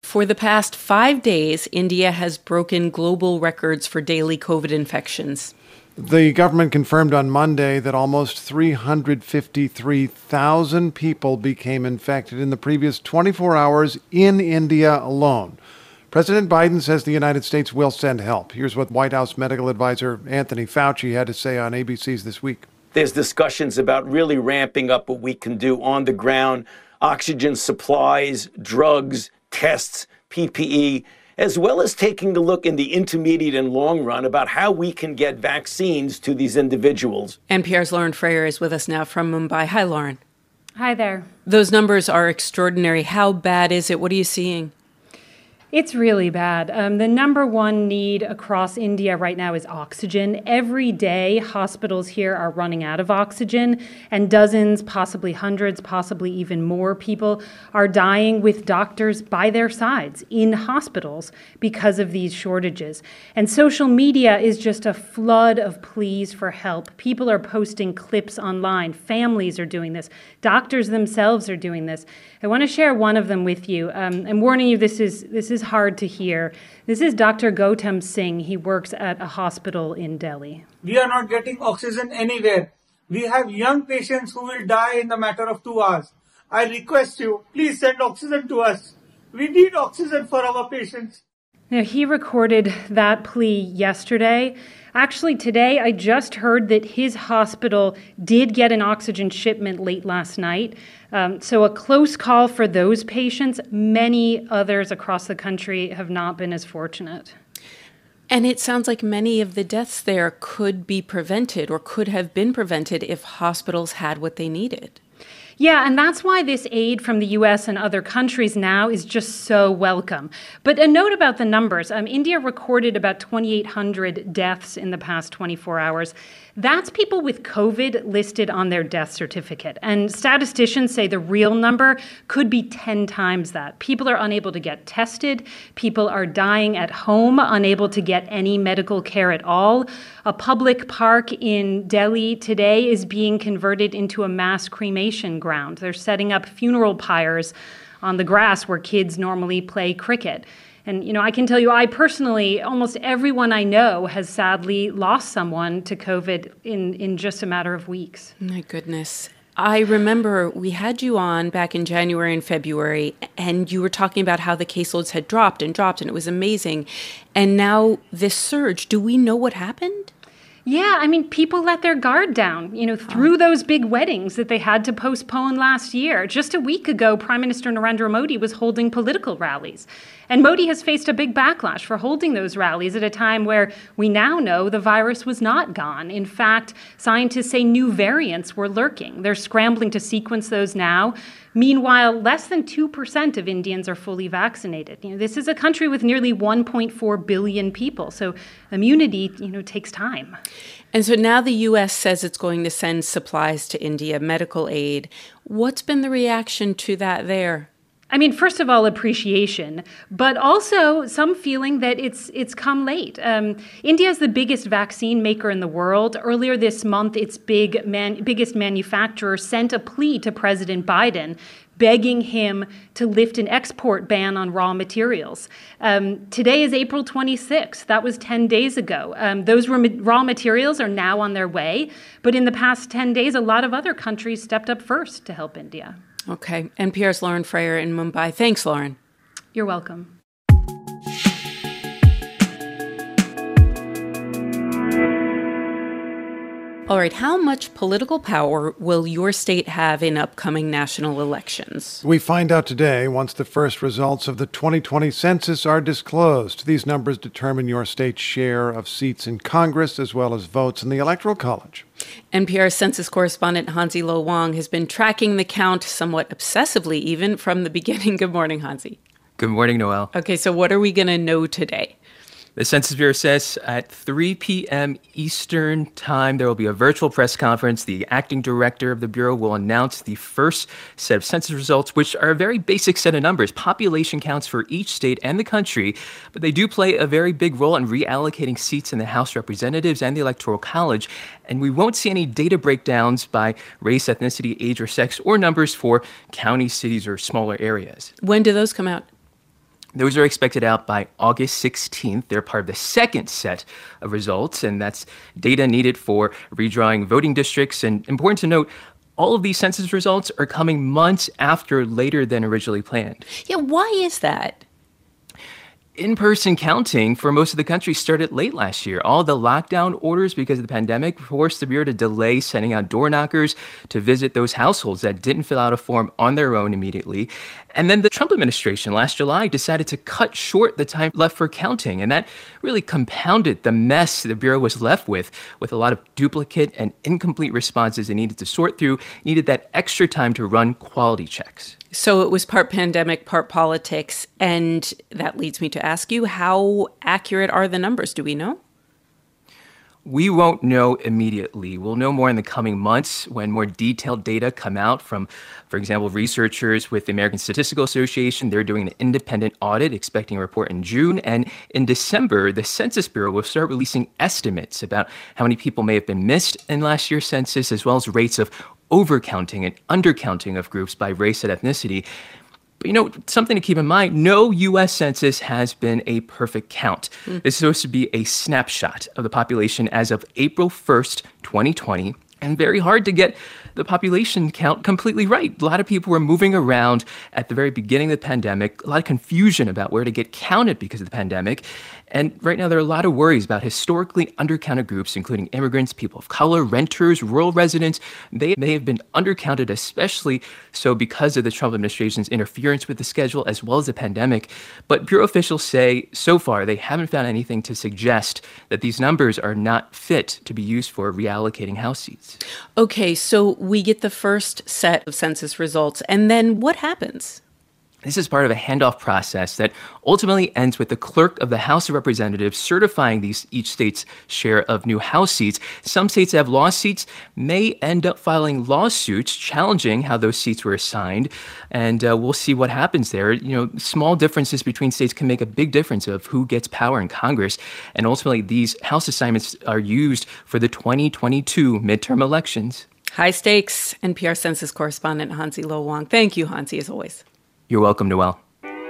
For the past 5 days, India has broken global records for daily COVID infections. The government confirmed on Monday that almost 353,000 people became infected in the previous 24 hours in India alone. President Biden says the United States will send help. Here's what White House medical advisor Anthony Fauci had to say on ABC's This Week. There's discussions about really ramping up what we can do on the ground, oxygen supplies, drugs, tests, PPE, as well as taking a look in the intermediate and long run about how we can get vaccines to these individuals. NPR's Lauren Frayer is with us now from Mumbai. Hi, Lauren. Hi there. Those numbers are extraordinary. How bad is it? What are you seeing? It's really bad. The number one need across India right now is oxygen. Every day, hospitals here are running out of oxygen, and dozens, possibly hundreds, possibly even more people are dying with doctors by their sides in hospitals because of these shortages. And social media is just a flood of pleas for help. People are posting clips online. Families are doing this. Doctors themselves are doing this. I want to share one of them with you. I'm warning you, this is hard to hear. This is Dr. Gautam Singh. He works at a hospital in Delhi. We are not getting oxygen anywhere. We have young patients who will die in the matter of 2 hours. I request you, please send oxygen to us. We need oxygen for our patients. Now, he recorded that plea yesterday. Actually, today, I just heard that his hospital did get an oxygen shipment late last night. So a close call for those patients. Many others across the country have not been as fortunate. And it sounds like many of the deaths there could be prevented or could have been prevented if hospitals had what they needed. Yeah, and that's why this aid from the U.S. and other countries now is just so welcome. But a note about the numbers. India recorded about 2,800 deaths in the past 24 hours. That's people with COVID listed on their death certificate. And statisticians say the real number could be 10 times that. People are unable to get tested. People are dying at home, unable to get any medical care at all. A public park in Delhi today is being converted into a mass cremation ground. They're setting up funeral pyres on the grass where kids normally play cricket. And, I can tell you, I personally, almost everyone I know has sadly lost someone to COVID in just a matter of weeks. My goodness. I remember we had you on back in January and February, and you were talking about how the caseloads had dropped, and it was amazing. And now this surge, do we know what happened? Yeah, people let their guard down, through those big weddings that they had to postpone last year. Just a week ago, Prime Minister Narendra Modi was holding political rallies. And Modi has faced a big backlash for holding those rallies at a time where we now know the virus was not gone. In fact, scientists say new variants were lurking. They're scrambling to sequence those now. Meanwhile, less than 2% of Indians are fully vaccinated. This is a country with nearly 1.4 billion people, so immunity, takes time. And so now the U.S. says it's going to send supplies to India, medical aid. What's been the reaction to that there? First of all, appreciation, but also some feeling that it's come late. India is the biggest vaccine maker in the world. Earlier this month, its biggest manufacturer sent a plea to President Biden, begging him to lift an export ban on raw materials. Today is April 26th. That was 10 days ago. Those raw materials are now on their way. But in the past 10 days, a lot of other countries stepped up first to help India. Okay. NPR's Lauren Frayer in Mumbai. Thanks, Lauren. You're welcome. All right, how much political power will your state have in upcoming national elections? We find out today once the first results of the 2020 census are disclosed. These numbers determine your state's share of seats in Congress as well as votes in the Electoral College. NPR census correspondent Hansi Lo Wang has been tracking the count somewhat obsessively even from the beginning. Good morning, Hansi. Good morning, Noelle. Okay, so what are we going to know today? The Census Bureau says at 3 p.m. Eastern Time, there will be a virtual press conference. The acting director of the Bureau will announce the first set of census results, which are a very basic set of numbers, population counts for each state and the country. But they do play a very big role in reallocating seats in the House of Representatives and the Electoral College. And we won't see any data breakdowns by race, ethnicity, age, or sex, or numbers for counties, cities, or smaller areas. When do those come out? Those are expected out by August 16th. They're part of the second set of results, and that's data needed for redrawing voting districts. And important to note, all of these census results are coming months after later than originally planned. Yeah, why is that? In-person counting for most of the country started late last year. All the lockdown orders because of the pandemic forced the Bureau to delay sending out door knockers to visit those households that didn't fill out a form on their own immediately. And then the Trump administration last July decided to cut short the time left for counting. And that really compounded the mess the Bureau was left with a lot of duplicate and incomplete responses it needed to sort through, needed that extra time to run quality checks. So it was part pandemic, part politics. And that leads me to ask you, how accurate are the numbers? Do we know? We won't know immediately. We'll know more in the coming months when more detailed data come out from, for example, researchers with the American Statistical Association. They're doing an independent audit, expecting a report in June. And in December, the Census Bureau will start releasing estimates about how many people may have been missed in last year's census, as well as rates of overcounting and undercounting of groups by race and ethnicity. But, something to keep in mind, no U.S. census has been a perfect count. This is supposed to be a snapshot of the population as of April 1st, 2020, and very hard to get the population count completely right. A lot of people were moving around at the very beginning of the pandemic, a lot of confusion about where to get counted because of the pandemic. And right now, there are a lot of worries about historically undercounted groups, including immigrants, people of color, renters, rural residents. They may have been undercounted, especially so because of the Trump administration's interference with the schedule as well as the pandemic. But Bureau officials say so far they haven't found anything to suggest that these numbers are not fit to be used for reallocating House seats. Okay, so we get the first set of census results, and then what happens? This is part of a handoff process that ultimately ends with the clerk of the House of Representatives certifying each state's share of new House seats. Some states that have lost seats may end up filing lawsuits challenging how those seats were assigned, and we'll see what happens there. Small differences between states can make a big difference of who gets power in Congress, and ultimately these House assignments are used for the 2022 midterm elections. High stakes. NPR Census correspondent Hansi Lo Wang. Thank you, Hansi, as always. You're welcome, Noelle.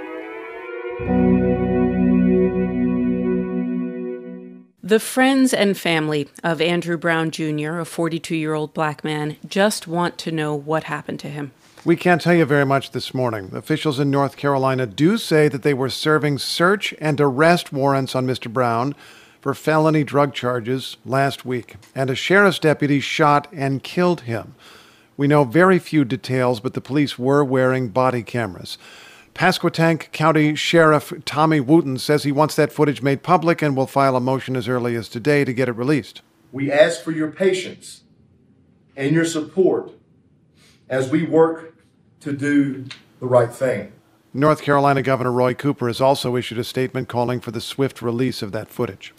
The friends and family of Andrew Brown Jr., a 42-year-old black man, just want to know what happened to him. We can't tell you very much this morning. Officials in North Carolina do say that they were serving search and arrest warrants on Mr. Brown for felony drug charges last week, and a sheriff's deputy shot and killed him. We know very few details, but the police were wearing body cameras. Pasquotank County Sheriff Tommy Wooten says he wants that footage made public and will file a motion as early as today to get it released. We ask for your patience and your support as we work to do the right thing. North Carolina Governor Roy Cooper has also issued a statement calling for the swift release of that footage.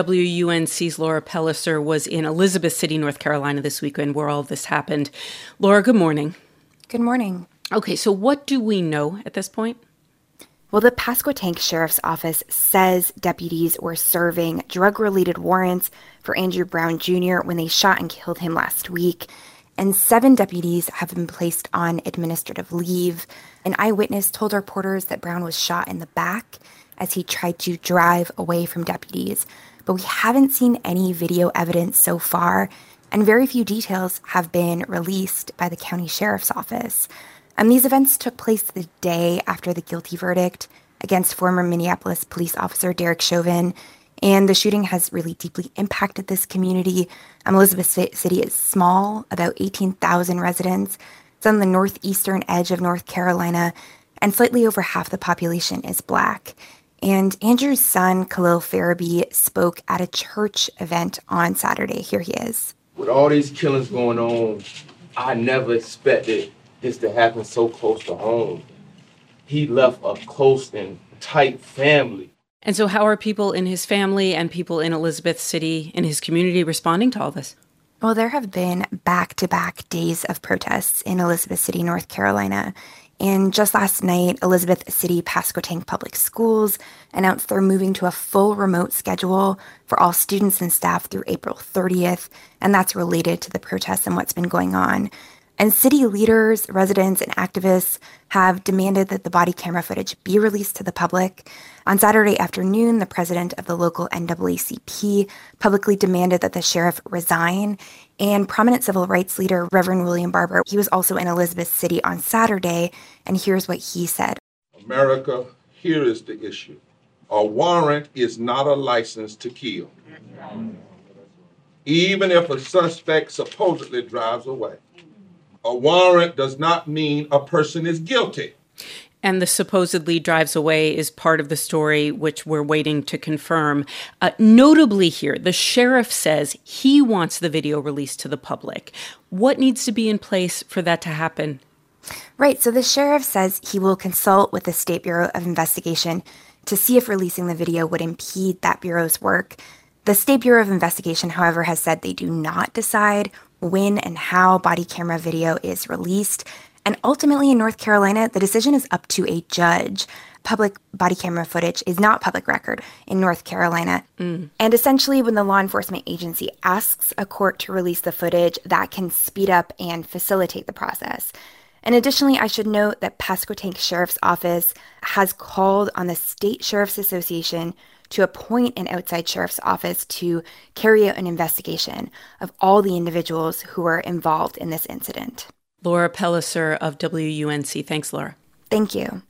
WUNC's Laura Pellicer was in Elizabeth City, North Carolina this weekend where all of this happened. Laura, good morning. Good morning. Okay, so what do we know at this point? Well, the Pasquotank Sheriff's Office says deputies were serving drug-related warrants for Andrew Brown Jr. when they shot and killed him last week. And 7 deputies have been placed on administrative leave. An eyewitness told reporters that Brown was shot in the back as he tried to drive away from deputies. But we haven't seen any video evidence so far, and very few details have been released by the county sheriff's office. These events took place the day after the guilty verdict against former Minneapolis police officer Derek Chauvin, and the shooting has really deeply impacted this community. Elizabeth City is small, about 18,000 residents. It's on the northeastern edge of North Carolina, and slightly over half the population is black. And Andrew's son, Khalil Farabee, spoke at a church event on Saturday. Here he is. With all these killings going on, I never expected this to happen so close to home. He left a close and tight family. And so how are people in his family and people in Elizabeth City, in his community, responding to all this? Well, there have been back-to-back days of protests in Elizabeth City, North Carolina. And just last night, Elizabeth City Pasquotank Public Schools announced they're moving to a full remote schedule for all students and staff through April 30th. And that's related to the protests and what's been going on. And city leaders, residents, and activists have demanded that the body camera footage be released to the public. On Saturday afternoon, the president of the local NAACP publicly demanded that the sheriff resign. And prominent civil rights leader Reverend William Barber, he was also in Elizabeth City on Saturday, and here's what he said. America, here is the issue. A warrant is not a license to kill. Even if a suspect supposedly drives away. A warrant does not mean a person is guilty. And the supposedly drives away is part of the story, which we're waiting to confirm. Notably here, the sheriff says he wants the video released to the public. What needs to be in place for that to happen? Right, so the sheriff says he will consult with the State Bureau of Investigation to see if releasing the video would impede that bureau's work. The State Bureau of Investigation, however, has said they do not decide when and how body camera video is released. And ultimately, in North Carolina, the decision is up to a judge. Public body camera footage is not public record in North Carolina. And essentially, when the law enforcement agency asks a court to release the footage, that can speed up and facilitate the process. And additionally, I should note that Pasquotank Sheriff's Office has called on the State Sheriff's Association to appoint an outside sheriff's office to carry out an investigation of all the individuals who were involved in this incident. Laura Pellicer of WUNC. Thanks, Laura. Thank you.